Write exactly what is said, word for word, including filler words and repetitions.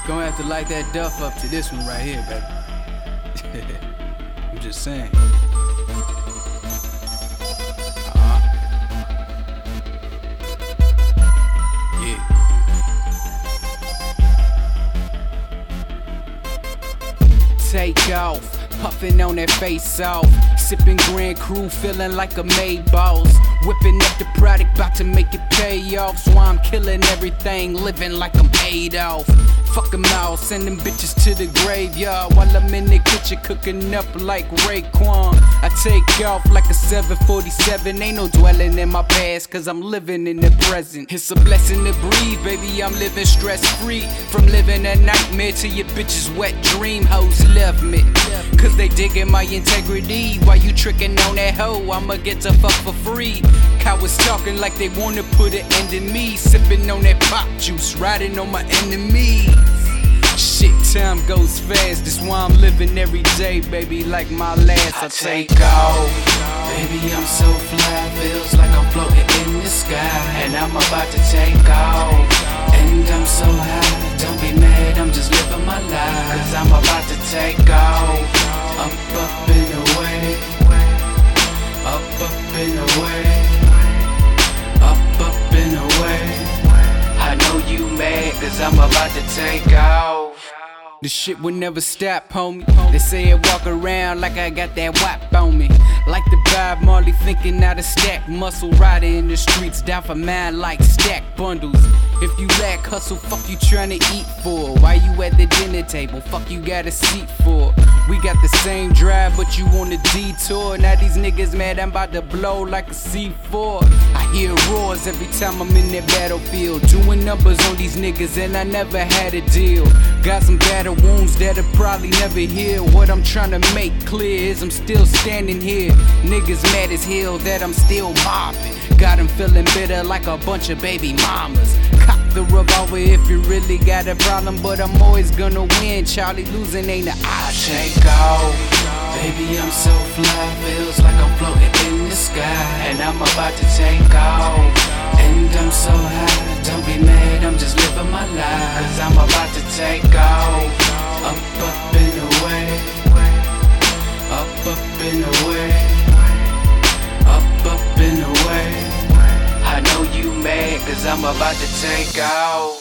Gonna have to light that duff up to this one right here, baby. I'm just saying. Uh-huh. Yeah. Take off, puffin' on that face off. Sippin' Grand Cru, feelin' like a made boss. Whippin' up the product, bout to make it pay off. So I'm killin' everything, living like I'm paid off. Fuck 'em out, send them bitches to the graveyard while I'm in the kitchen cooking up like Raekwon. I take off like a seven forty-seven, ain't no dwelling in my past, cause I'm living in the present. It's a blessing to breathe, baby, I'm living stress free. From living a nightmare to your bitch's wet dream. Hoes love me, cause they digging my integrity. While you tricking on that hoe, I'ma get to fuck for free. Cowards talking like they wanna put an end in me. Sipping on that pop juice, riding on my enemies. Shit, time goes fast, that's why I'm living every day, baby, like my last. I, I take off, baby, I'm so fly, feels like I'm floating in the sky. And I'm about to take off, and I'm so high, don't be mad, I'm just living my life. Cause I'm about to take off, up, up and away, up, up and away, up, up and away. I know you mad, cause I'm about to take off. The shit will never stop, homie. They say I walk around like I got that wop on me. Like the Bob Marley thinking out of stack muscle. Rider in the streets, down for mine like stack bundles. If you lack hustle, fuck you tryna eat for? Why you at the dinner table? Fuck you got a seat for? We got the same drive, but you on a detour. Now these niggas mad, I'm about to blow like a C four. I hear roars every time I'm in that battlefield. Doing numbers on these niggas and I never had a deal. Got some battle wounds that'll probably never heal. What I'm tryna make clear is I'm still standing here. Niggas mad as hell that I'm still mobbing. Got them feeling bitter like a bunch of baby mamas. Cock the revolver if you really got a problem, but I'm always gonna win. Charlie losing ain't an option. I take off, baby, I'm so fly, feels like I'm floating in the sky. And I'm about to take off, and I'm so high, don't be mad, I'm just living my life. Cause I'm about to take off, up, up and away, up, up and away, up, up and away. I know you mad, cause I'm about to take off.